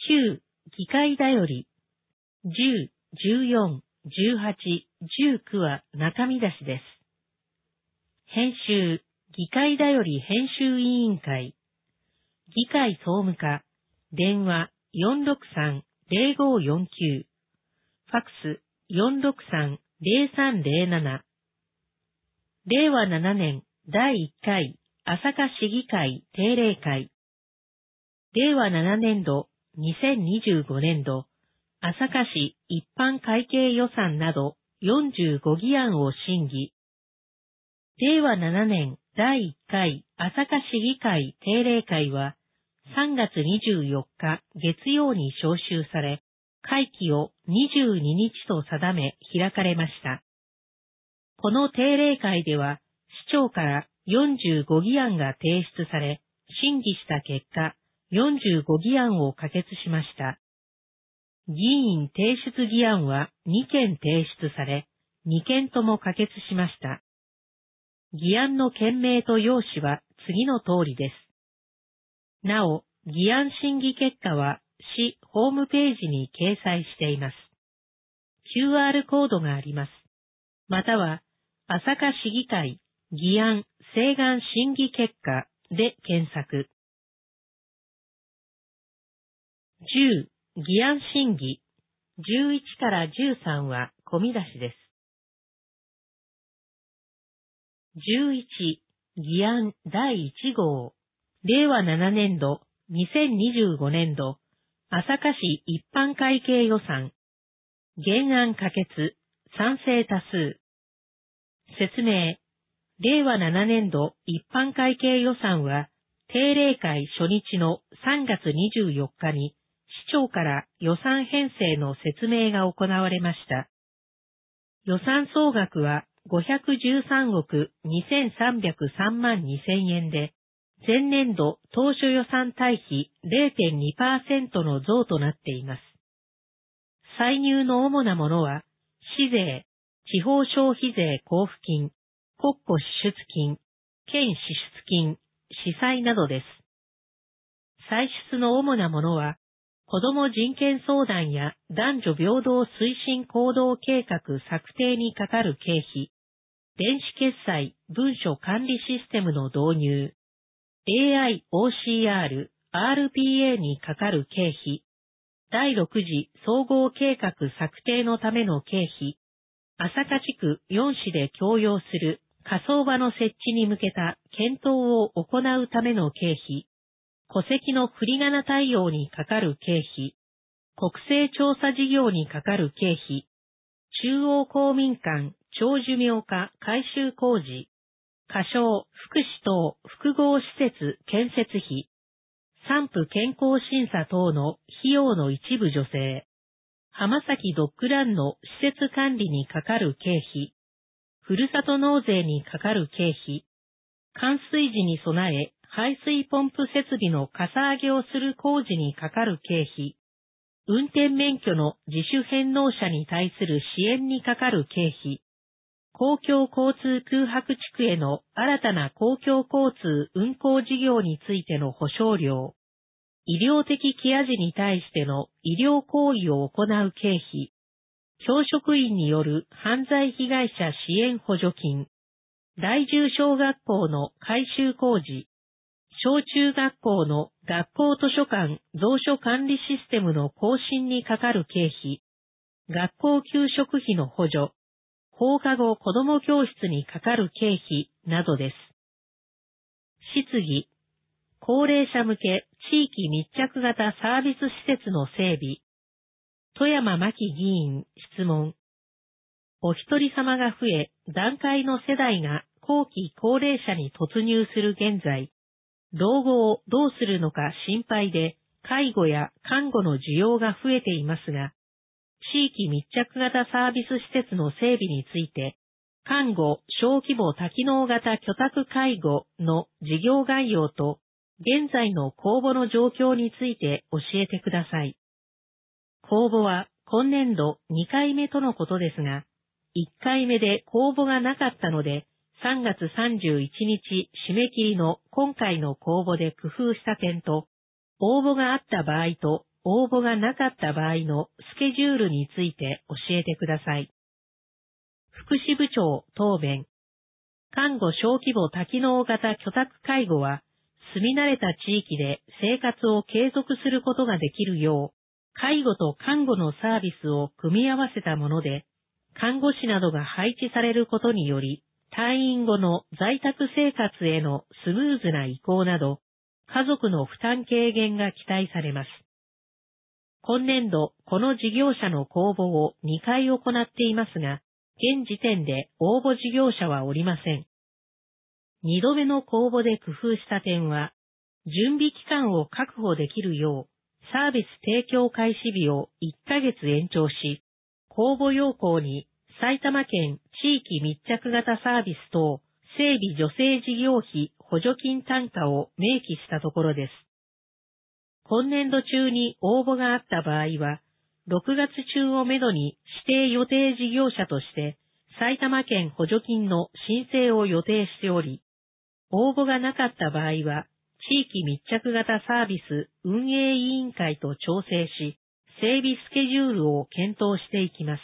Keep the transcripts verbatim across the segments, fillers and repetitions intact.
きゅう、議会だより。じゅう、じゅうよん、じゅうはち、じゅうきゅうは中身出しです。編集、議会だより編集委員会。議会総務課、電話 よんろくさん、ぜろごよんきゅう、ファックス よんろくさん、ぜろさんぜろなな。れいわななねんだいいっかい朝霞市議会定例会。れいわななねんど、にせんにじゅうごねんど、朝霞市一般会計予算などよんじゅうご議案を審議。れいわななねんだいいっかい朝霞市議会定例会はさんがつにじゅうよっか月曜に召集され、会期をにじゅうににちと定め開かれました。この定例会では市長からよんじゅうご議案が提出され、審議した結果、よんじゅうご議案を可決しました。議員提出議案はにけん提出され、にけんとも可決しました。議案の件名と要旨は次の通りです。なお、議案審議結果は市ホームページに掲載しています。キューアール コードがあります。または、朝霞市議会議案請願審議結果で検索。じゅう、議案審議。じゅういちからじゅうさんは込み出しです。じゅういち、議案だいいち号。れいわななねんど、にせんにじゅうごねんど、朝霞市一般会計予算。原案可決、賛成多数。説明。れいわななねんど一般会計予算は、定例会初日のさんがつにじゅうよっかに、市長から予算編成の説明が行われました。予算総額はごひゃくじゅうさんおくにせんさんびゃくさんまんにせんえんで、前年度当初予算対比 れいてんにパーセント の増となっています。歳入の主なものは、市税、地方消費税交付金、国庫支出金、県支出金、司祭などです。歳出の主なものは、子ども人権相談や男女平等推進行動計画策定にかかる経費、電子決済文書管理システムの導入、エーアイ オーシーアール、アールピーエー にかかる経費、だいろく次総合計画策定のための経費、朝霞地区よん市で共用する火葬場の設置に向けた検討を行うための経費、戸籍の振り仮名対応にかかる経費、国勢調査事業にかかる経費、中央公民館長寿命化改修工事、仮称福祉等複合施設建設費、産婦健康審査等の費用の一部助成、浜崎ドッグランの施設管理にかかる経費、ふるさと納税にかかる経費、冠水時に備え排水ポンプ設備のかさ上げをする工事にかかる経費、運転免許の自主返納者に対する支援にかかる経費、公共交通空白地区への新たな公共交通運行事業についての保証料、医療的ケア児に対しての医療行為を行う経費、教職員による犯罪被害者支援補助金、第十小学校の改修工事、小中学校の学校図書館蔵書管理システムの更新にかかる経費、学校給食費の補助、放課後子ども教室にかかる経費などです。質疑、高齢者向け地域密着型サービス施設の整備。富山真紀議員質問。お一人様が増え、団塊の世代が後期高齢者に突入する現在、老後をどうするのか心配で、介護や看護の需要が増えていますが、地域密着型サービス施設の整備について、看護小規模多機能型居宅介護の事業概要と、現在の公募の状況について教えてください。公募は今年度にかいめとのことですが、いっかいめで公募がなかったので、さんがつさんじゅういちにち締め切りの今回の公募で工夫した点と、応募があった場合と応募がなかった場合のスケジュールについて教えてください。福祉部長答弁。看護小規模多機能型居宅介護は、住み慣れた地域で生活を継続することができるよう、介護と看護のサービスを組み合わせたもので、看護師などが配置されることにより、退院後の在宅生活へのスムーズな移行など、家族の負担軽減が期待されます。今年度、この事業者の公募をにかい行っていますが、現時点で応募事業者はおりません。二度目の公募で工夫した点は、準備期間を確保できるよう、サービス提供開始日をいっかげつ延長し、公募要項に埼玉県地域密着型サービス等整備助成事業費補助金単価を明記したところです。今年度中に応募があった場合は、ろくがつ中をめどに指定予定事業者として埼玉県補助金の申請を予定しており、応募がなかった場合は、地域密着型サービス運営委員会と調整し、整備スケジュールを検討していきます。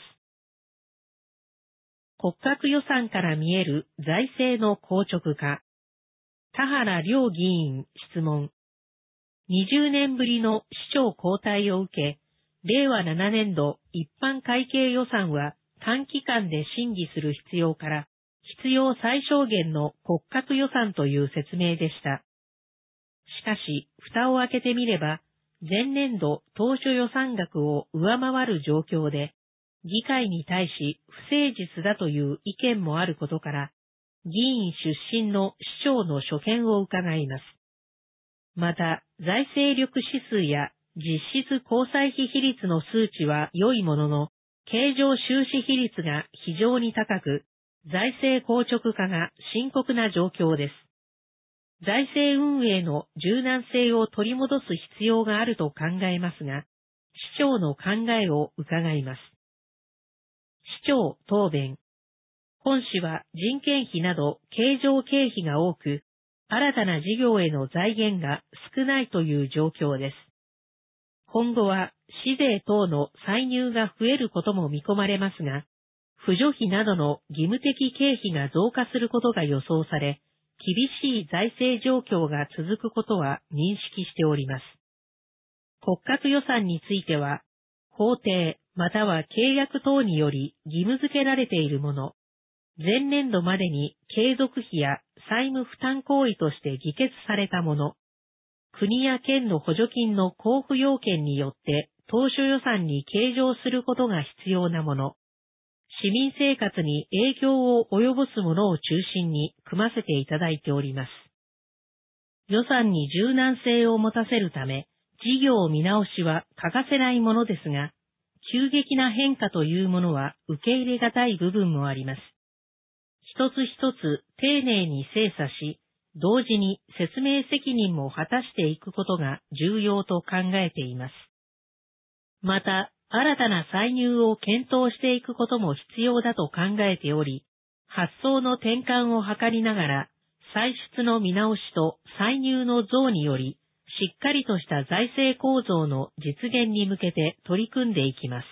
骨格予算から見える財政の硬直化。田原良議員質問。にじゅうねんぶりの市長交代を受け、れいわななねんど一般会計予算は短期間で審議する必要から、必要最小限の骨格予算という説明でした。しかし、蓋を開けてみれば、前年度当初予算額を上回る状況で、議会に対し不誠実だという意見もあることから、議員出身の市長の所見を伺います。また、財政力指数や実質交際費比率の数値は良いものの、経常収支比率が非常に高く、財政硬直化が深刻な状況です。財政運営の柔軟性を取り戻す必要があると考えますが、市長の考えを伺います。市長答弁。本市は人件費など経常経費が多く、新たな事業への財源が少ないという状況です。今後は市税等の歳入が増えることも見込まれますが、扶助費などの義務的経費が増加することが予想され、厳しい財政状況が続くことは認識しております。骨格予算については、法定または契約等により義務付けられているもの、前年度までに継続費や債務負担行為として議決されたもの、国や県の補助金の交付要件によって当初予算に計上することが必要なもの、市民生活に影響を及ぼすものを中心に組ませていただいております。予算に柔軟性を持たせるため、事業見直しは欠かせないものですが、急激な変化というものは受け入れがたい部分もあります。一つ一つ丁寧に精査し、同時に説明責任も果たしていくことが重要と考えています。また、新たな歳入を検討していくことも必要だと考えており、発想の転換を図りながら、歳出の見直しと歳入の増により、しっかりとした財政構造の実現に向けて取り組んでいきます。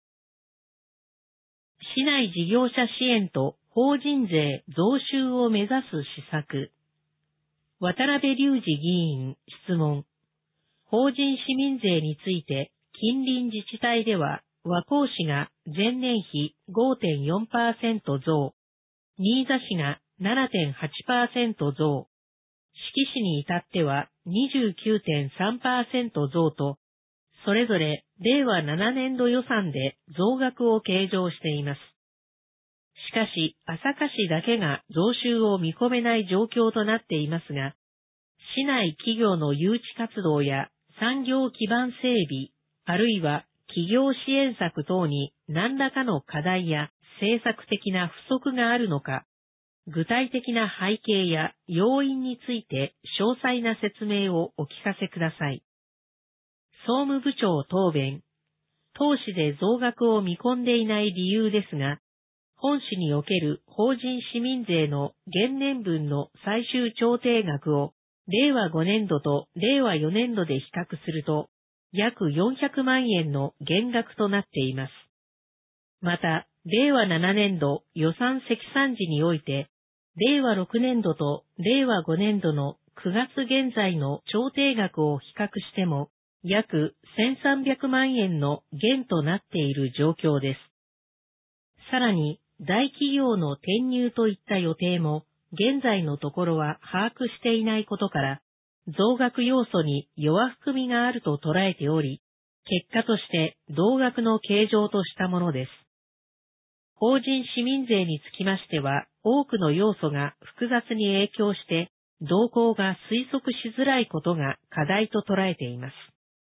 市内事業者支援と法人税増収を目指す施策。渡辺隆二議員質問。法人市民税について、近隣自治体では和光市が前年比 ごてんよんパーセント 増、新座市が ななてんはちパーセント 増、志木市に至っては にじゅうきゅうてんさんパーセント 増と、それぞれれいわななねんど予算で増額を計上しています。しかし、朝霞市だけが増収を見込めない状況となっていますが、市内企業の誘致活動や産業基盤整備、あるいは企業支援策等に何らかの課題や政策的な不足があるのか、具体的な背景や要因について詳細な説明をお聞かせください。総務部長答弁。当市で増額を見込んでいない理由ですが、本市における法人市民税の現年分の最終調停額をれいわごねんどとれいわよねんどで比較すると、 約よんひゃくまんえんの減額となっています。また、れいわななねんど予算積算時において、れいわろくねんどとれいわごねんどのくがつ現在の調停額を比較しても、約せんさんびゃくまんえんの減となっている状況です。さらに、大企業の転入といった予定も、現在のところは把握していないことから、増額要素に弱含みがあると捉えており、結果として同額の計上としたものです。法人市民税につきましては、多くの要素が複雑に影響して、動向が推測しづらいことが課題と捉えています。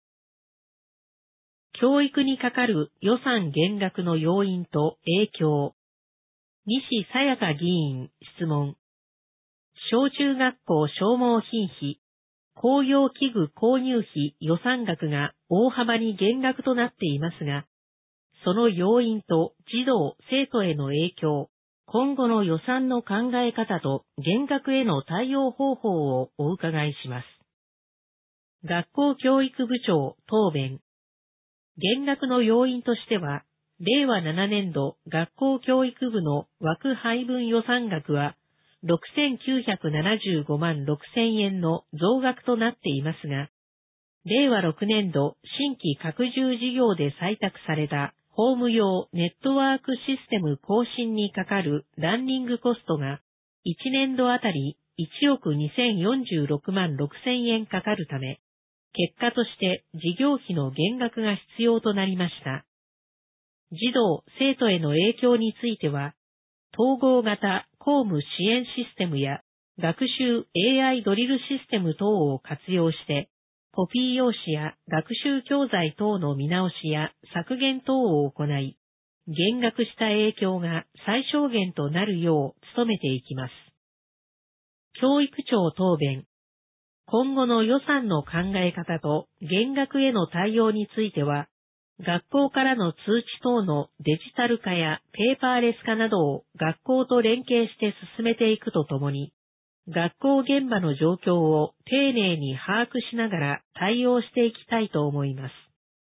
教育にかかる予算減額の要因と影響。西さやか議員質問。小中学校消耗品費、工業器具購入費予算額が大幅に減額となっていますが、その要因と児童・生徒への影響、今後の予算の考え方と減額への対応方法をお伺いします。学校教育部長答弁。減額の要因としては、れいわななねんど学校教育部の枠配分予算額はろくせんきゅうひゃくななじゅうごまんろくせんえんの増額となっていますが、れいわろくねんど新規拡充事業で採択された法務用ネットワークシステム更新にかかるランニングコストがいちねんどあたりいちおくにせんよんじゅうろくまんろくせんえんかかるため、結果として事業費の減額が必要となりました。児童・生徒への影響については、統合型公務支援システムや学習 エーアイ ドリルシステム等を活用して、コピー用紙や学習教材等の見直しや削減等を行い、減額した影響が最小限となるよう努めていきます。教育庁答弁。今後の予算の考え方と減額への対応については、学校からの通知等のデジタル化やペーパーレス化などを学校と連携して進めていくとともに、学校現場の状況を丁寧に把握しながら対応していきたいと思います。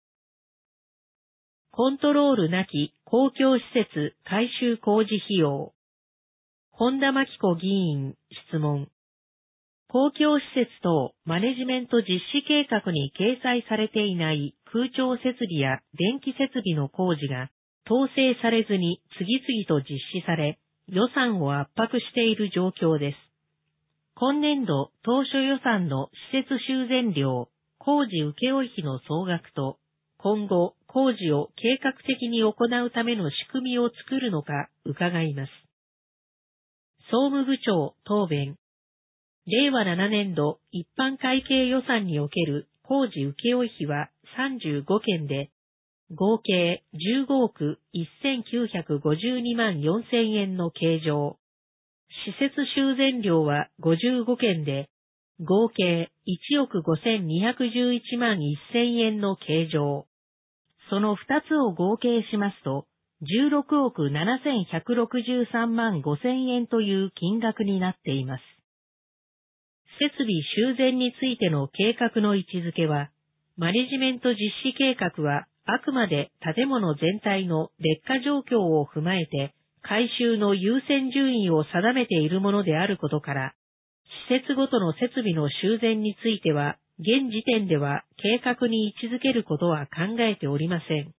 コントロールなき公共施設改修工事費用。本田真紀子議員質問。公共施設等マネジメント実施計画に掲載されていない空調設備や電気設備の工事が統制されずに次々と実施され、予算を圧迫している状況です。今年度当初予算の施設修繕料、工事請負費の総額と、今後工事を計画的に行うための仕組みを作るのか伺います。総務部長答弁。れいわななねんど一般会計予算における工事請負費はさんじゅうごけんで、合計じゅうごおくせんきゅうひゃくごじゅうにまんよんせんえんの計上。施設修繕料はごじゅうごけんで、合計いちおくごせんにひゃくじゅういちまんせんえんの計上。そのふたつを合計しますと、じゅうろくおくななせんひゃくろくじゅうさんまんごせんえんという金額になっています。設備修繕についての計画の位置づけは、マネジメント実施計画はあくまで建物全体の劣化状況を踏まえて、改修の優先順位を定めているものであることから、施設ごとの設備の修繕については、現時点では計画に位置づけることは考えておりません。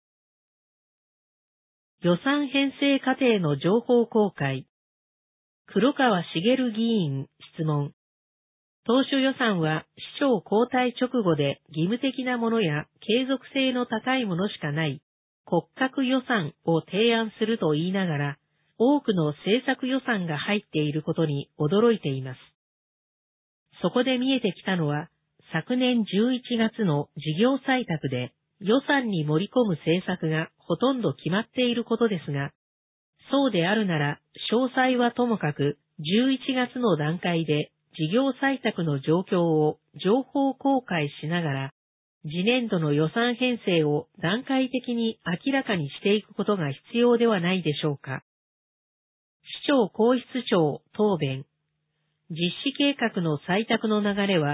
予算編成過程の情報公開。黒川茂議員質問。当初予算は市長交代直後で義務的なものや継続性の高いものしかない骨格予算を提案すると言いながら、多くの政策予算が入っていることに驚いています。そこで見えてきたのは、昨年じゅういちがつの事業採択で予算に盛り込む政策がほとんど決まっていることですが、そうであるなら詳細はともかくじゅういちがつの段階で事業採択の状況を情報公開しながら、次年度の予算編成を段階的に明らかにしていくことが必要ではないでしょうか。市長皇室長答弁。実施計画の採択の流れは、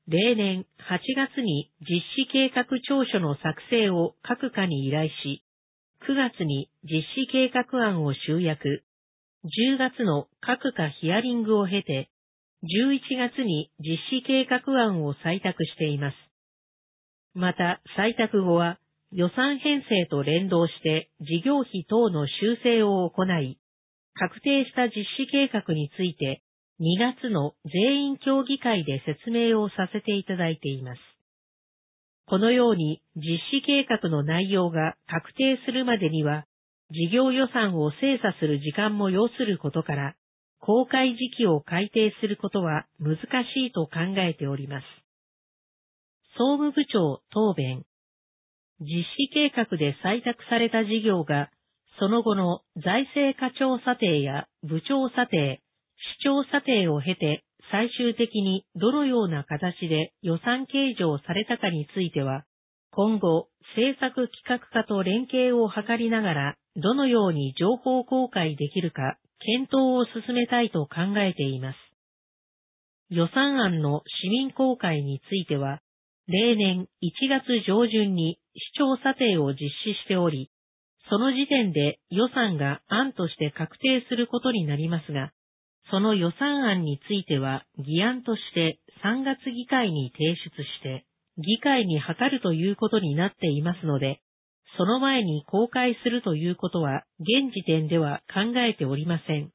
例年はちがつに実施計画調書の作成を各課に依頼し、くがつに実施計画案を集約、じゅうがつの各課ヒアリングを経て、じゅういちがつに実施計画案を採択しています。また、採択後は予算編成と連動して事業費等の修正を行い、確定した実施計画についてにがつの全員協議会で説明をさせていただいています。このように実施計画の内容が確定するまでには、事業予算を精査する時間も要することから、公開時期を改定することは難しいと考えております。総務部長答弁。実施計画で採択された事業が、その後の財政課長査定や部長査定、市長査定を経て最終的にどのような形で予算計上されたかについては、今後政策企画課と連携を図りながらどのように情報公開できるか検討を進めたいと考えています。予算案の市民公開については、例年いちがつ上旬に市長査定を実施しており、その時点で予算が案として確定することになりますが、その予算案については議案としてさんがつ議会に提出して、議会に諮るということになっていますので、その前に公開するということは現時点では考えておりません。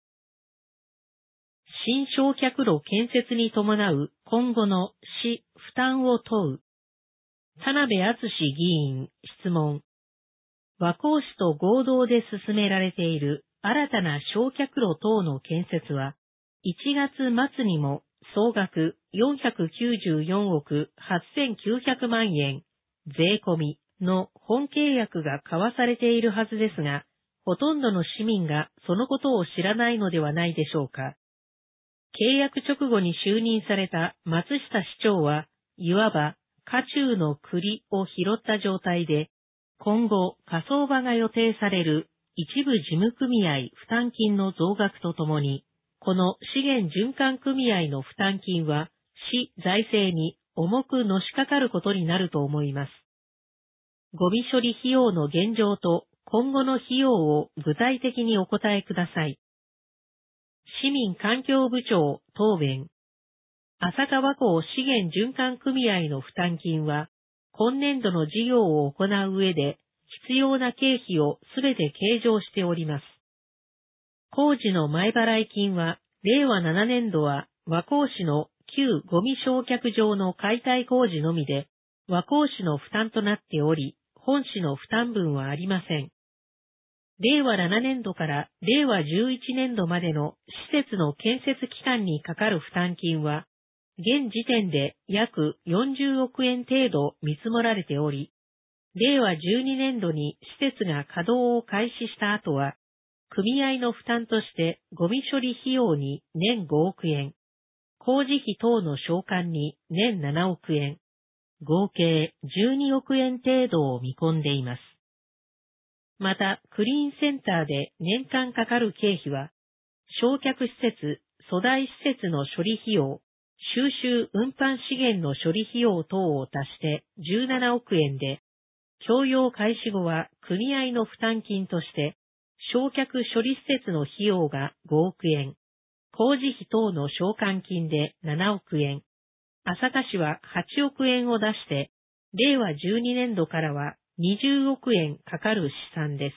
新焼却炉建設に伴う今後の市負担を問う。田辺敦議員質問。和光市と合同で進められている新たな焼却炉等の建設は、いちがつ末にも総額よんひゃくきゅうじゅうよんおくはっせんきゅうひゃくまんえん税込みの本契約が交わされているはずですが、ほとんどの市民がそのことを知らないのではないでしょうか。契約直後に就任された松下市長は、いわば家中の栗を拾った状態で、今後火葬場が予定される一部事務組合負担金の増額とともに、この資源循環組合の負担金は市財政に重くのしかかることになると思います。ゴミ処理費用の現状と今後の費用を具体的にお答えください。市民環境部長答弁。浅川港資源循環組合の負担金は、今年度の事業を行う上で必要な経費をすべて計上しております。工事の前払い金は、れいわななねんどは和光市の旧ゴミ焼却場の解体工事のみで、和光市の負担となっており、本市の負担分はありません。れいわななねんどかられいわじゅういちねんどまでの施設の建設期間にかかる負担金は、現時点で約よんじゅうおくえん程度見積もられており、れいわじゅうにねんどに施設が稼働を開始した後は、組合の負担としてゴミ処理費用に年ごおくえん、工事費等の償還に年ななおくえん、合計じゅうにおくえん程度を見込んでいます。また、クリーンセンターで年間かかる経費は、焼却施設、粗大施設の処理費用、収集運搬資源の処理費用等を足してじゅうななおくえんで、供用開始後は組合の負担金として、焼却処理施設の費用がごおくえん、工事費等の償還金でななおくえん、朝霞市ははちおくえんを出して、れいわじゅうにねんどからはにじゅうおくえんかかる試算です。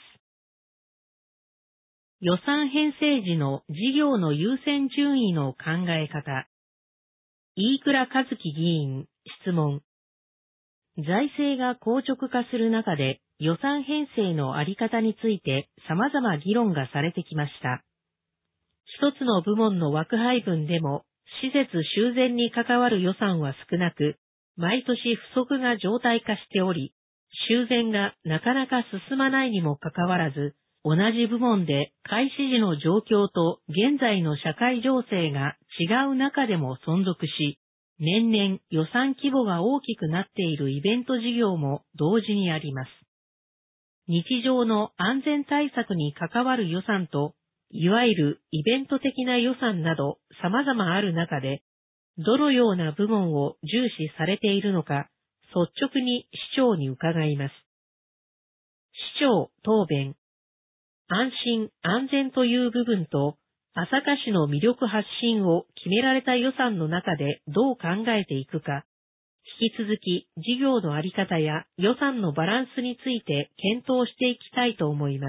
予算編成時の事業の優先順位の考え方。飯倉和樹議員、質問。財政が硬直化する中で予算編成のあり方について様々議論がされてきました。一つの部門の枠配分でも施設修繕に関わる予算は少なく、毎年不足が常態化しており、修繕がなかなか進まないにもかかわらず、同じ部門で開始時の状況と現在の社会情勢が違う中でも存続し、年々予算規模が大きくなっているイベント事業も同時にあります。日常の安全対策に関わる予算と、いわゆるイベント的な予算など様々ある中で、 どのような部門を重視されているのか、率直に市長に伺います。市長答弁。安心安全という部分と、朝霞市の魅力発信を決められた予算の中でどう考えていくか、引き続き事業のあり方や予算のバランスについて検討していきたいと思います。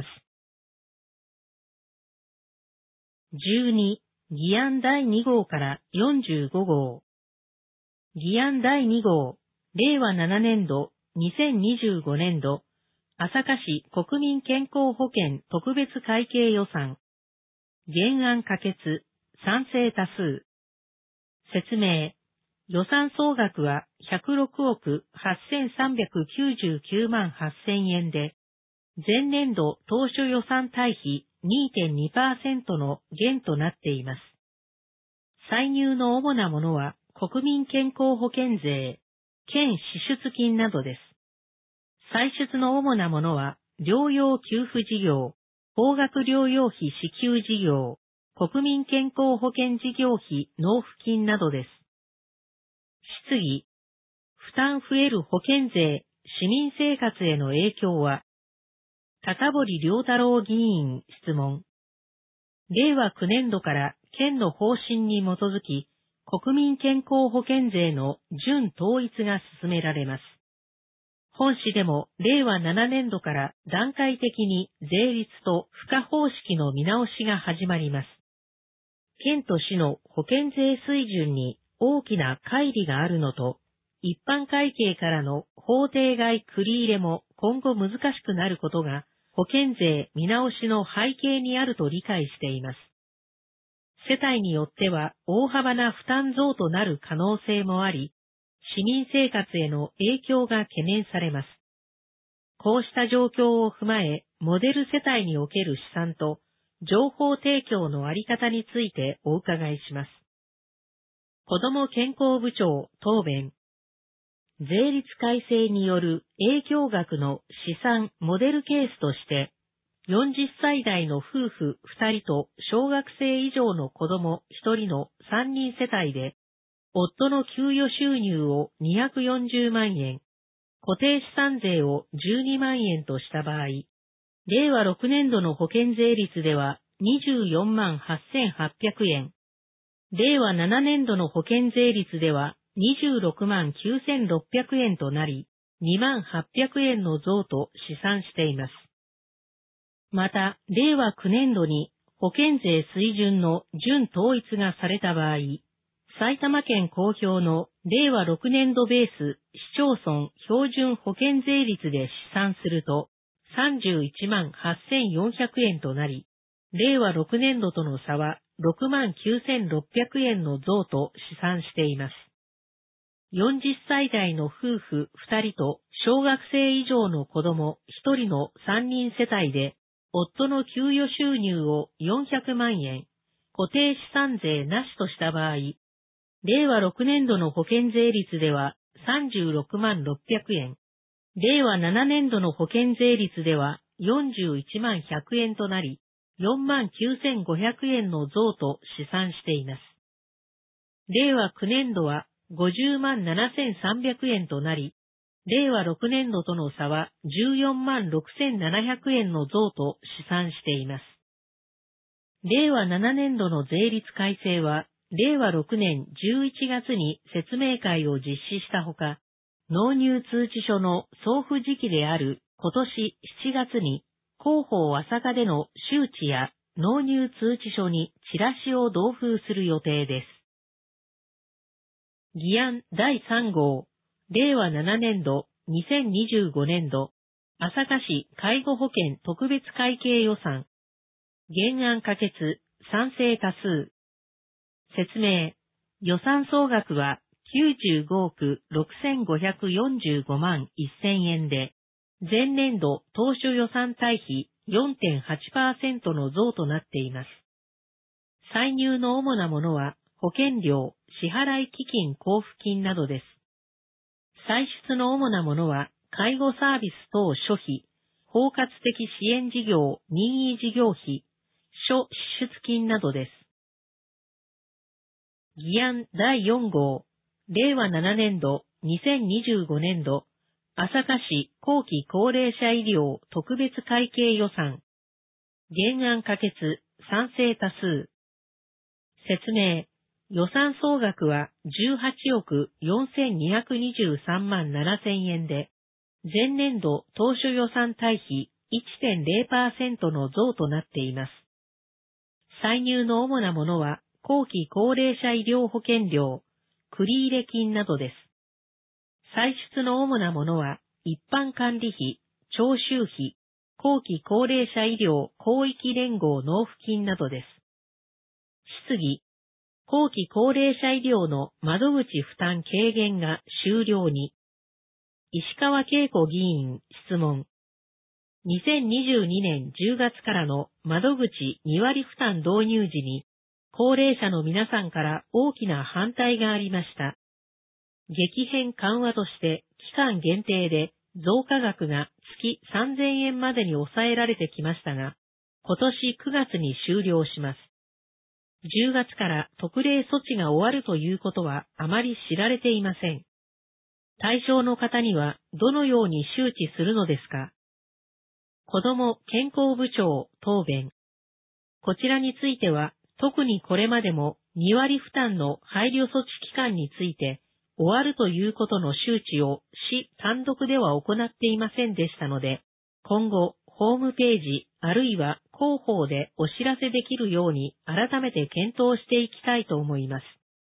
じゅうに、議案だいに号からよんじゅうご号。議案だいに号、令和なな年度、にせんにじゅうご年度、朝霞市国民健康保険特別会計予算。原案可決、賛成多数。説明。予算総額はひゃくろくおくはっせんさんびゃくきゅうじゅうきゅうまんはっせんえんで、前年度当初予算対比 にてんにパーセント の減となっています。歳入の主なものは国民健康保険税、県支出金などです。歳出の主なものは、療養給付事業、高額療養費支給事業、国民健康保険事業費納付金などです。質疑。負担増える保険税、市民生活への影響は、高堀良太郎議員質問。令和きゅう年度から県の方針に基づき、国民健康保険税の準統一が進められます。本市でも令和なな年度から段階的に税率と付加方式の見直しが始まります。県と市の保険税水準に大きな乖離があるのと、一般会計からの法定外繰り入れも今後難しくなることが保険税見直しの背景にあると理解しています。世帯によっては大幅な負担増となる可能性もあり、市民生活への影響が懸念されます。こうした状況を踏まえ、モデル世帯における試算と情報提供のあり方についてお伺いします。子ども健康部長答弁。税率改正による影響額の試算モデルケースとして、よんじゅっさい代の夫婦ふたりと小学生以上の子供ひとりのさんにん世帯で、夫の給与収入をにひゃくよんじゅうまんえん、固定資産税をじゅうにまんえんとした場合、令和ろく年度の保険税率ではにじゅうよんまんはっせんはっぴゃくえん、令和なな年度の保険税率ではにじゅうろくまんきゅうせんろっぴゃくえんとなり、にまんはっぴゃくえんの増と試算しています。また、令和きゅう年度に保険税水準の準統一がされた場合、埼玉県公表の令和ろく年度ベース市町村標準保険税率で試算するとさんじゅういちまんはっせんよんひゃくえんとなり、令和ろく年度との差はろくまんきゅうせんろっぴゃくえんの増と試算しています。よんじゅっさい代の夫婦ふたりと小学生以上の子供ひとりのさんにん世帯で、夫の給与収入をよんひゃくまんえん、固定資産税なしとした場合、令和ろく年度の保険税率ではさんじゅうろくまんろっぴゃくえん、令和なな年度の保険税率ではよんじゅういちまんひゃくえんとなり、よんまんきゅうせんごひゃくえんの増と試算しています。令和きゅう年度はごじゅうまんななせんさんびゃくえんとなり、令和ろく年度との差はじゅうよんまんろくせんななひゃくえんの増と試算しています。令和なな年度の税率改正は、令和ろく年じゅういち月に説明会を実施したほか、納入通知書の送付時期である今年しちがつに、広報朝霞での周知や納入通知書にチラシを同封する予定です。議案だいさん号、令和なな年度にせんにじゅうご年度、朝霞市介護保険特別会計予算。原案可決、賛成多数。説明。予算総額はきゅうじゅうごおくろくせんごひゃくよんじゅうごまんせんえんで、前年度当初予算対比 よんてんはちパーセント の増となっています。歳入の主なものは保険料、支払い基金交付金などです。歳出の主なものは介護サービス等諸費、包括的支援事業任意事業費、諸支出金などです。 議案だいよん号、れいわななねんど、にせんにじゅうごねんど、朝霞市後期高齢者医療特別会計予算。原案可決、賛成多数。説明。予算総額はじゅうはちおくよんせんにひゃくにじゅうさんまんななせんえんで、前年度当初予算対比 いってんれいパーセント の増となっています。歳入の主なものは、後期高齢者医療保険料、繰入金などです。歳出の主なものは、一般管理費、徴収費、後期高齢者医療広域連合納付金などです。質疑。後期高齢者医療の窓口負担軽減が終了に。石川恵子議員質問。にせんにじゅうにねんじゅうがつからの窓口にわり負担導入時に、高齢者の皆さんから大きな反対がありました。激変緩和として期間限定で増加額が月さんぜんえんまでに抑えられてきましたが、今年くがつに終了します。じゅうがつから特例措置が終わるということはあまり知られていません。対象の方にはどのように周知するのですか？子ども健康部長答弁。こちらについては特にこれまでもにわり負担の配慮措置期間について終わるということの周知を市単独では行っていませんでしたので、今後ホームページあるいは広報でお知らせできるように改めて検討していきたいと思います。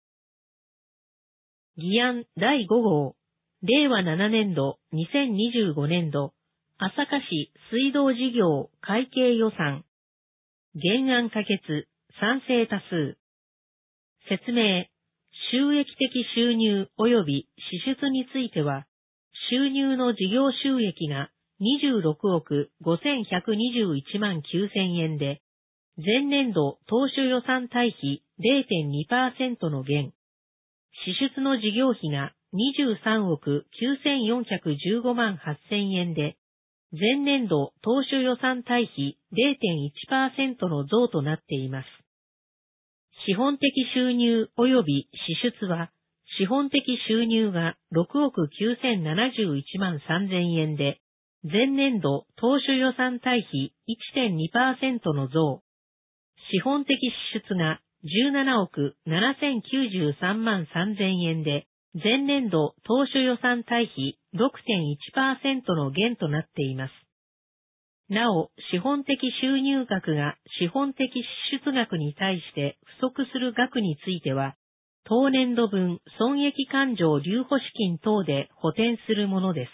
議案だいご号、れいわななねんどにせんにじゅうごねんど、朝霞市水道事業会計予算。原案可決、賛成多数。説明。収益的収入及び支出については、収入の事業収益がにじゅうろくおくごせんひゃくにじゅういちまんきゅうせんえんで、前年度当初予算対比 れいてんにパーセント の減。支出の事業費がにじゅうさんおくきゅうせんよんひゃくじゅうごまんはっせんえんで、前年度当初予算対比 れいてんいちパーセント の増となっています。資本的収入及び支出は、資本的収入がろくおくきゅうせんななじゅういちまんさんぜんえんで、前年度当初予算対比 いってんにパーセント の増。資本的支出がじゅうななおくななせんきゅうじゅうさんまんさんぜんえんで、前年度当初予算対比 ろくてんいちパーセント の減となっています。なお、資本的収入額が資本的支出額に対して不足する額については、当年度分損益勘定留保資金等で補填するものです。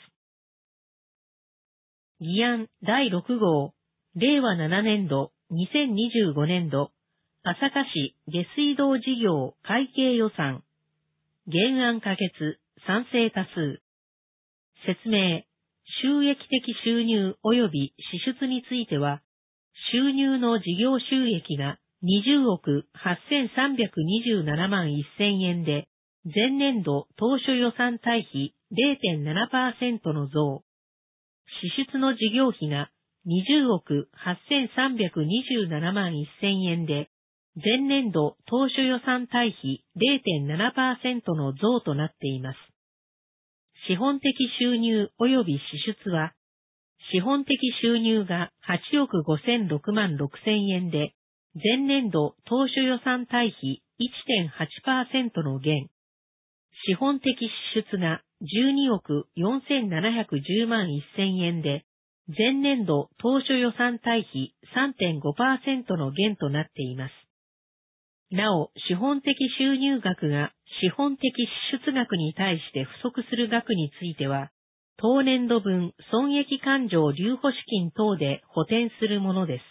議案だいろく号、れいわななねんどにせんにじゅうごねんど、朝霞市下水道事業会計予算。原案可決、賛成多数。説明。収益的収入及び支出については、収入の事業収益がにじゅうおくはっせんさんびゃくにじゅうななまんせんえんで、前年度当初予算対比 れいてんななパーセント の増。支出の事業費がにじゅうおくはっせんさんびゃくにじゅうななまんせんえんで、前年度当初予算対比 れいてんななパーセント の増となっています。資本的収入及び支出は、資本的収入がはちおくごせんろくまんろくせんえんで、前年度当初予算対比 いってんはちパーセント の減。資本的支出がじゅうにおくよんせんななひゃくじゅうまんせんえんで、前年度当初予算対比 さんてんごパーセント の減となっています。なお、資本的収入額が資本的支出額に対して不足する額については、当年度分損益勘定留保資金等で補填するものです。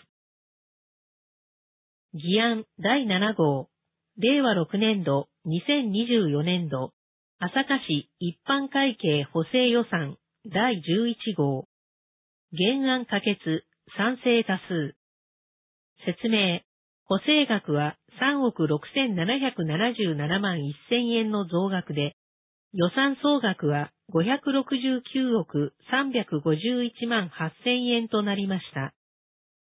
議案だいなな号、れいわろくねんどにせんにじゅうよねんど、朝霞市一般会計補正予算だいじゅういち号。原案可決、賛成多数。説明。補正額はさんおくろくせんななひゃくななじゅうななまんせんえんの増額で、予算総額はごひゃくろくじゅうきゅうおくさんびゃくごじゅういちまんはっせんえんとなりました。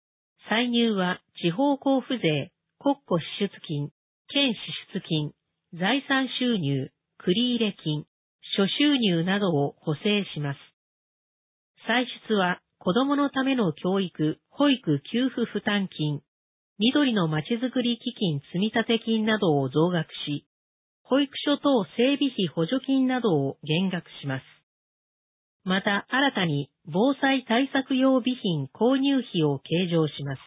歳入は地方交付税、国庫支出金、県支出金、 財産収入、繰入金、諸収入などを補正します。歳出は子供のための教育、保育給付負担金、緑のまちづくり基金積立金などを増額し、保育所等整備費補助金などを減額します。また新たに防災対策用備品購入費を計上します。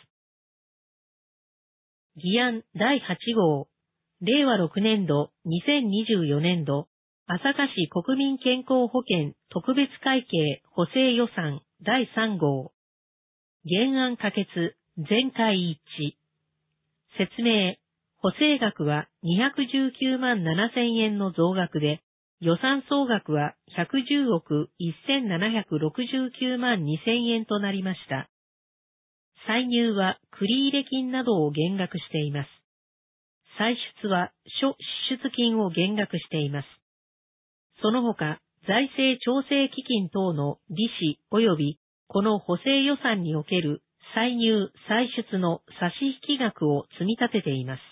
議案だいはち号、れいわろくねんどにせんにじゅうよねんど、朝霞市国民健康保険特別会計補正予算だいさん号。原案可決、全会一致。説明、補正額はにひゃくじゅうきゅうまんななせんえんの増額で、予算総額はひゃくじゅうおくせんななひゃくろくじゅうきゅうまんにせんえんとなりました。歳入は繰入金などを減額しています。歳出は諸支出金を減額しています。その他、財政調整基金等の利子及びこの補正予算における歳入・歳出の差し引き額を積み立てています。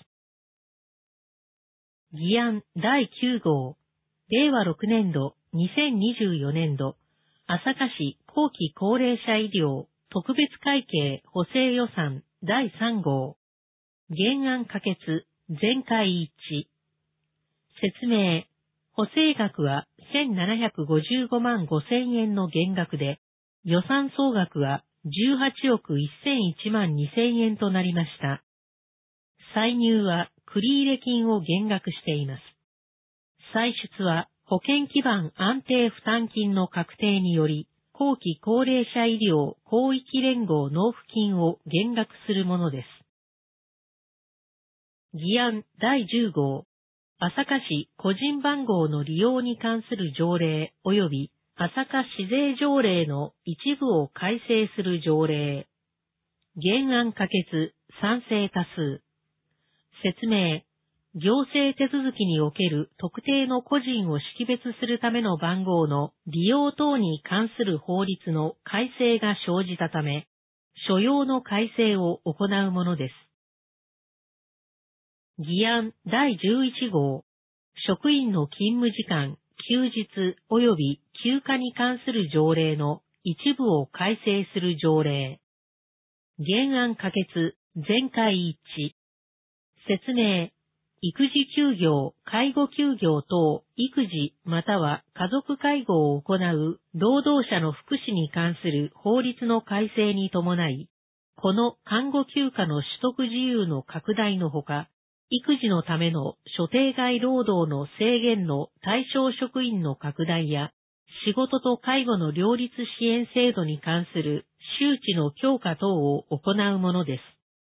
議案だいきゅう号、れいわろくねんどにせんにじゅうよねんど、朝霞市後期高齢者医療特別会計補正予算だいさん号。原案可決、全会一致。説明、補正額はせんななひゃくごじゅうごまんごせんえんの減額で、予算総額はじゅうはちおくせんいちまんにせんえんとなりました。歳入は繰入金を減額しています。歳出は保険基盤安定負担金の確定により、後期高齢者医療広域連合納付金を減額するものです。議案だいじゅう号、朝霞市個人番号の利用に関する条例及び朝霞市税条例の一部を改正する条例。原案可決、賛成多数。説明、行政手続きにおける特定の個人を識別するための番号の利用等に関する法律の改正が生じたため、所要の改正を行うものです。議案だいじゅういち号、職員の勤務時間、休日及び休暇に関する条例の一部を改正する条例。原案可決、全会一致。説明、育児休業、介護休業等、育児または家族介護を行う労働者の福祉に関する法律の改正に伴い、この看護休暇の取得自由の拡大のほか、育児のための所定外労働の制限の対象職員の拡大や、仕事と介護の両立支援制度に関する周知の強化等を行うものです。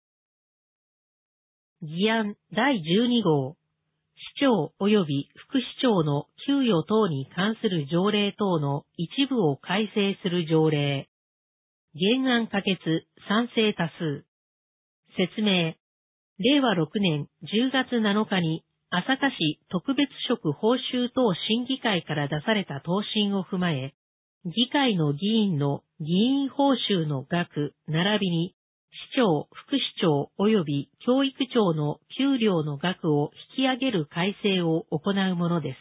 議案だいじゅうに号、市長及び副市長の給与等に関する条例等の一部を改正する条例。原案可決、賛成多数。説明、れいわろくねんじゅうがつなのかに朝霞市特別職報酬等審議会から出された答申を踏まえ、議会の議員の議員報酬の額並びに市長、副市長及び教育長の給料の額を引き上げる改正を行うものです。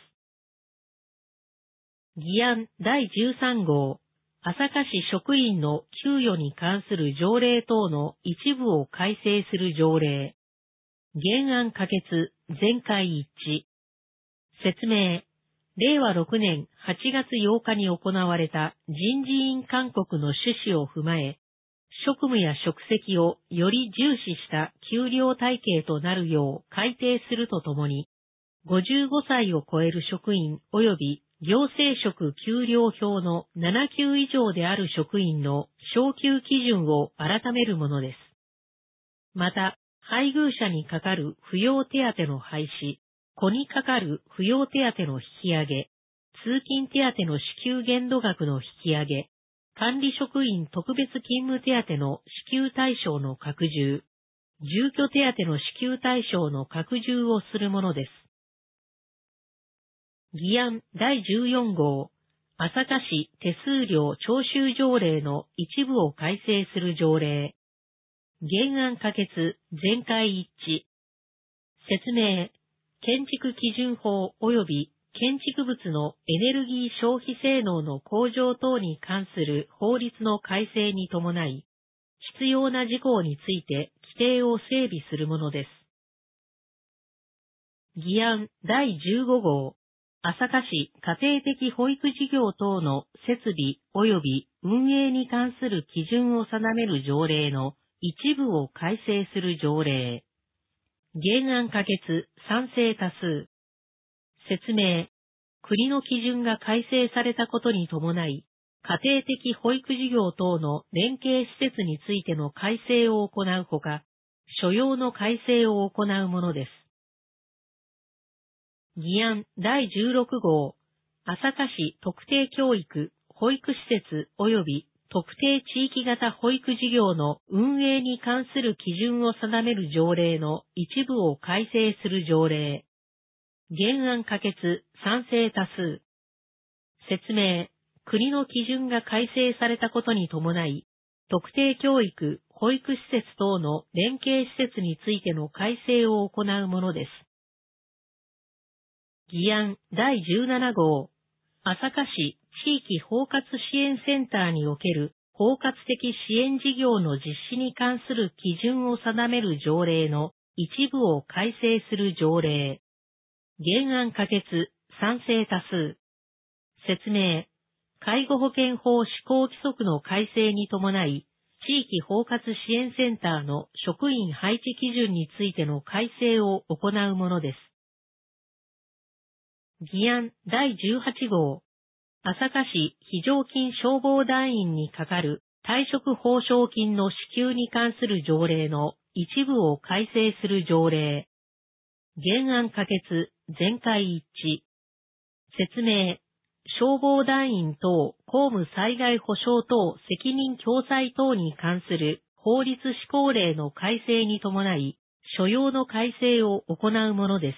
議案だいじゅうさん号、朝霞市職員の給与に関する条例等の一部を改正する条例。原案可決、全会一致。説明、れいわろくねんはちがつようかに行われた人事院勧告の趣旨を踏まえ、職務や職責をより重視した給料体系となるよう改定するとともに、ごじゅうごさいを超える職員及び行政職給料表のなな級以上である職員の昇給基準を改めるものです。また、配偶者にかかる扶養手当の廃止、子にかかる扶養手当の引き上げ、通勤手当の支給限度額の引き上げ、管理職員特別勤務手当の支給対象の拡充、住居手当の支給対象の拡充をするものです。議案だいじゅうよん号、朝霞市手数料徴収条例の一部を改正する条例。原案可決、全会一致。説明、 建築基準法及び建築物のエネルギー消費性能の向上等に関する法律の改正に伴い、必要な事項について規定を整備するものです。議案だいじゅうご号、朝霞市家庭的保育事業等の設備及び運営に関する基準を定める条例の一部を改正する条例。原案可決、賛成多数。説明。国の基準が改正されたことに伴い、家庭的保育事業等の連携施設についての改正を行うほか、所要の改正を行うものです。議案だいじゅうろく号、朝霞市特定教育、保育施設及び特定地域型保育事業の運営に関する基準を定める条例の一部を改正する条例。原案可決、賛成多数。説明。国の基準が改正されたことに伴い、特定教育、保育施設等の連携施設についての改正を行うものです。議案だいじゅうなな号、朝霞市地域包括支援センターにおける包括的支援事業の実施に関する基準を定める条例の一部を改正する条例。原案可決、賛成多数。説明。介護保険法施行規則の改正に伴い、地域包括支援センターの職員配置基準についての改正を行うものです。議案だいじゅうはち号、朝霞市非常勤消防団員にかかる退職報奨金の支給に関する条例の一部を改正する条例。原案可決、全会一致。説明。消防団員等公務災害保障等責任共済等に関する法律施行令の改正に伴い、所要の改正を行うものです。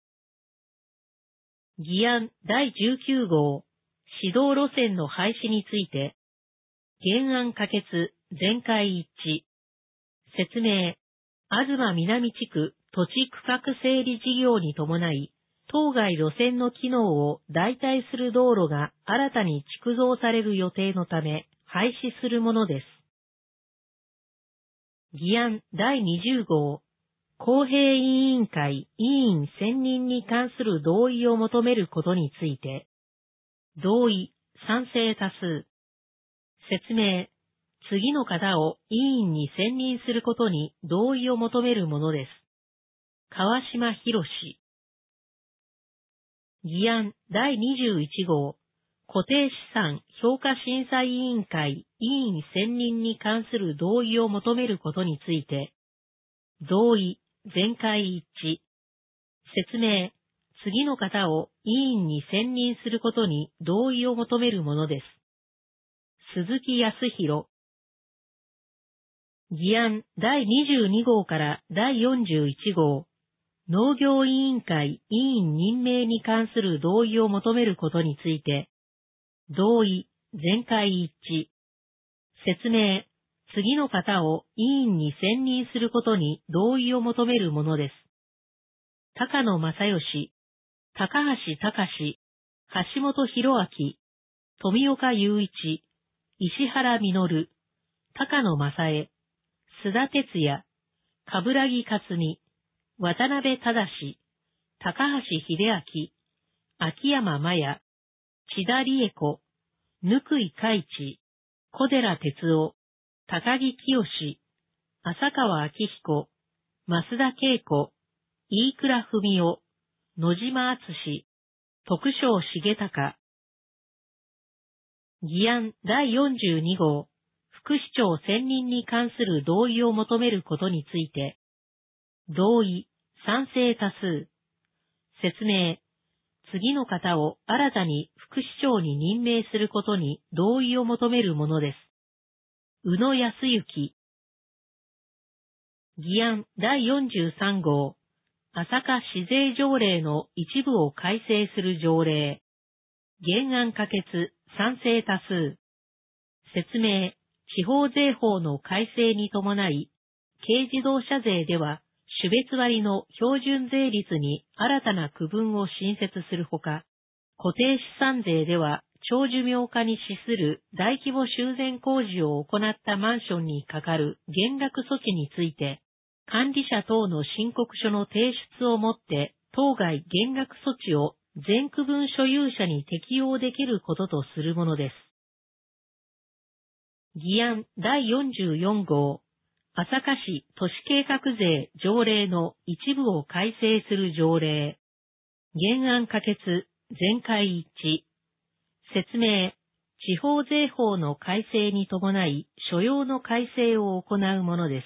議案だいじゅうきゅう号、指導路線の廃止について、原案可決、全会一致。説明。東南地区土地区画整理事業に伴い、当該路線の機能を代替する道路が新たに築造される予定のため、廃止するものです。議案だいにじゅう号、公平委員会委員選任に関する同意を求めることについて、同意、賛成多数。説明。次の方を委員に選任することに同意を求めるものです。川島博史。議案だいにじゅういち号、固定資産評価審査委員会委員選任に関する同意を求めることについて、同意、全会一致。説明。次の方を委員に選任することに同意を求めるものです。鈴木康弘。議案だいにじゅうに号からだいよんじゅういち号、農業委員会委員任命に関する同意を求めることについて、同意、全会一致。説明。次の方を委員に選任することに同意を求めるものです。高野正義、高橋隆、橋本博明、富岡雄一、石原実、高野正恵、須田哲也、冠城克美、渡辺正、高橋秀明、秋山麻也、千田理恵子、貫井海地、小寺哲夫、高木清、浅川明彦、増田恵子、飯倉文夫、野島敦、徳正重隆。議案だいよんじゅうに号、副市長選任に関する同意を求めることについて、同意、賛成多数。説明。次の方を新たに副市長に任命することに同意を求めるものです。宇野康之。議案だいよんじゅうさん号、朝霞市税条例の一部を改正する条例。原案可決、賛成多数。説明。地方税法の改正に伴い、軽自動車税では種別割の標準税率に新たな区分を新設するほか、固定資産税では長寿命化に資する大規模修繕工事を行ったマンションにかかる減額措置について、管理者等の申告書の提出をもって当該減額措置を全区分所有者に適用できることとするものです。議案だいよんじゅうよん号、朝霞市都市計画税条例の一部を改正する条例。原案可決、全会一致。説明、地方税法の改正に伴い所要の改正を行うものです。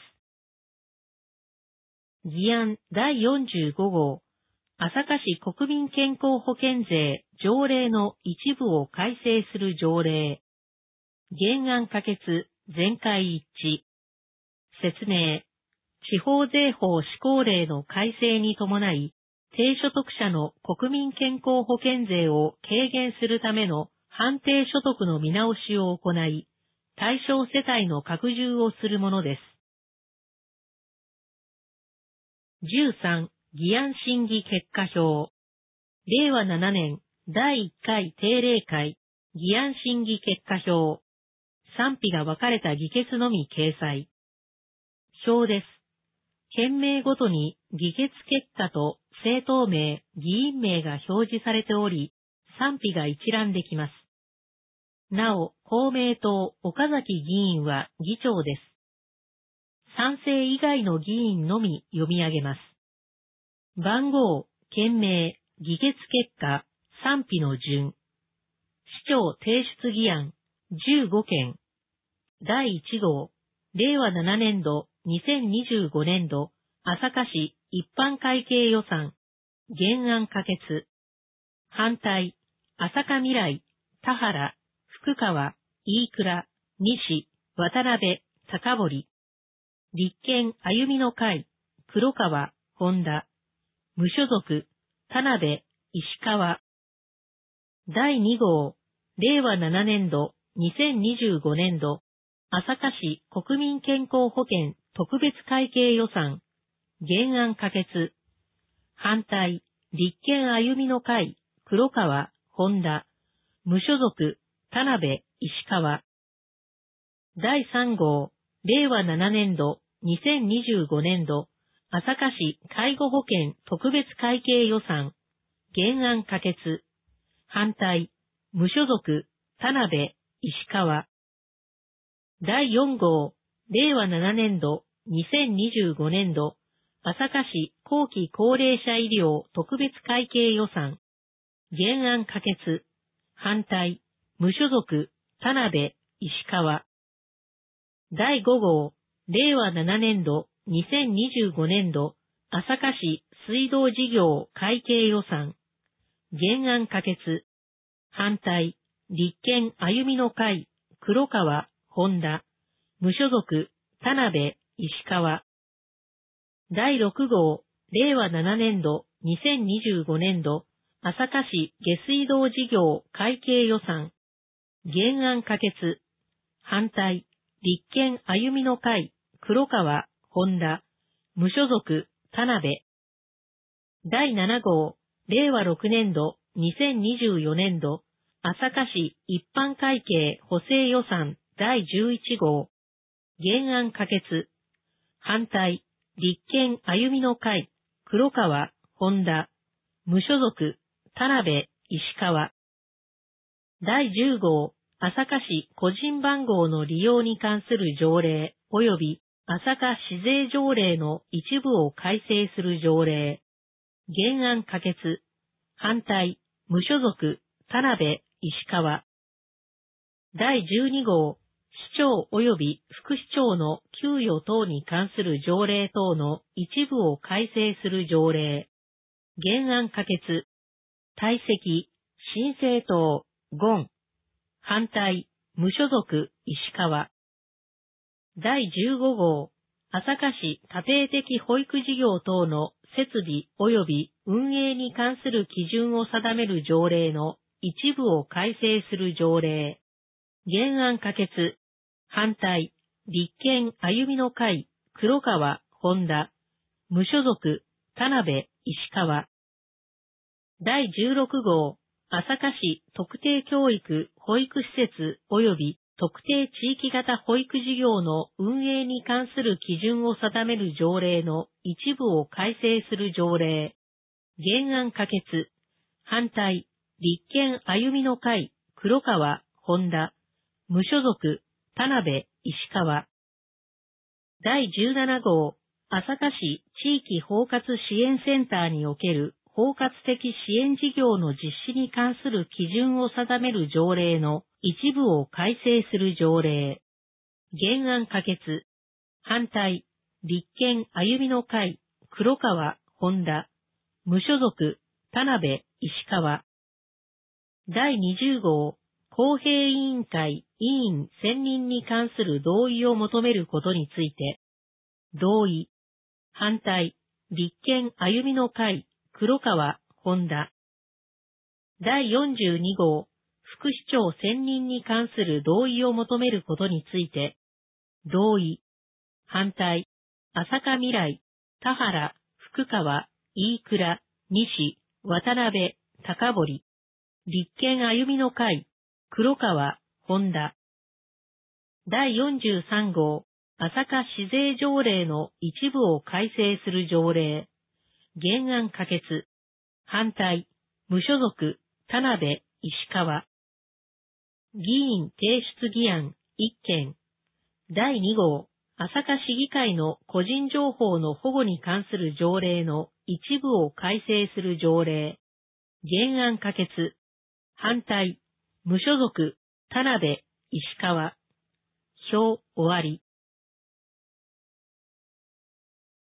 議案だいよんじゅうご号、朝霞市国民健康保険税条例の一部を改正する条例。原案可決、全会一致。説明、地方税法施行令の改正に伴い、低所得者の国民健康保険税を軽減するための判定所得の見直しを行い、対象世帯の拡充をするものです。じゅうさん、議案審議結果表。れいわななねんだいいっかい定例会、議案審議結果表。賛否が分かれた議決のみ掲載。表です。県名ごとに議決結果と政党名、議員名が表示されており、賛否が一覧できます。なお、公明党岡崎議員は議長です。賛成以外の議員のみ読み上げます。番号、県名、議決結果、賛否の順。市長提出議案、じゅうごけん。だいいち号、れいわななねん度、にせんにじゅうごねん度、朝霞市一般会計予算。原案可決。反対、朝霞未来、田原、福川、飯倉、西、渡辺、高堀。立憲歩みの会、黒川、本田。無所属、田辺、石川。だいに号、れいわななねん度、にせんにじゅうごねん度、朝霞市国民健康保険特別会計予算。原案可決。反対、立憲歩みの会、黒川、本田。無所属、田辺、石川。だいさん号、れいわななねん度、にせんにじゅうごねん度、朝霞市介護保険特別会計予算。原案可決。反対、無所属、田辺、石川。だいよん号、れいわななねん度、にせんにじゅうごねん度、朝霞市後期高齢者医療特別会計予算。原案可決。反対、無所属、田辺、石川。だいご号、れいわななねん度、にせんにじゅうごねん度、朝霞市水道事業会計予算。原案可決。反対、立憲歩みの会、黒川、本田。無所属、田辺、石川。だいろく号、れいわななねん度、にせんにじゅうごねん度、朝霞市下水道事業会計予算。原案可決。反対、立憲歩みの会、黒川、本田。無所属、田辺。だいなな号、れいわろくねん度、にせんにじゅうよねん度、朝霞市一般会計補正予算だいじゅういち号。原案可決。反対、立憲歩みの会、黒川、本田。無所属、田辺、石川。だいじゅう号、朝霞市個人番号の利用に関する条例及び朝霞市税条例の一部を改正する条例。原案可決。反対、無所属、田辺、石川。だいじゅうに号、市長及び副市長の給与等に関する条例等の一部を改正する条例。原案可決。退席、新政党、ゴン。反対、無所属、石川。だいじゅうご号、朝霞市家庭的保育事業等の設備及び運営に関する基準を定める条例の一部を改正する条例。原案可決。反対、立憲歩みの会、黒川、本田。 無所属、田辺、石川。だいじゅうろく号、朝霞市特定教育保育施設及び特定地域型保育事業の運営に関する基準を定める条例の一部を改正する条例。原案可決。反対、立憲歩みの会、黒川、本田。無所属、田辺、石川。だいじゅうなな号、朝霞市地域包括支援センターにおける包括的支援事業の実施に関する基準を定める条例の一部を改正する条例。原案可決。反対、立憲歩みの会、黒川、本田。無所属、田辺、石川。だいにじゅう号、公平委員会委員選任に関する同意を求めることについて、同意。反対、立憲歩みの会、黒川、本田。だいよんじゅうに号、副市長選任に関する同意を求めることについて、同意。反対、朝霞未来、田原、福川、飯倉、西、渡辺、高堀。立憲歩みの会、黒川、本田。だいよんじゅうさん号、朝霞市税条例の一部を改正する条例。原案可決。反対、無所属、田辺、石川。議員提出議案、一件。だいに号、朝霞市議会の個人情報の保護に関する条例の一部を改正する条例。原案可決。反対、無所属、田辺、石川。表終わり。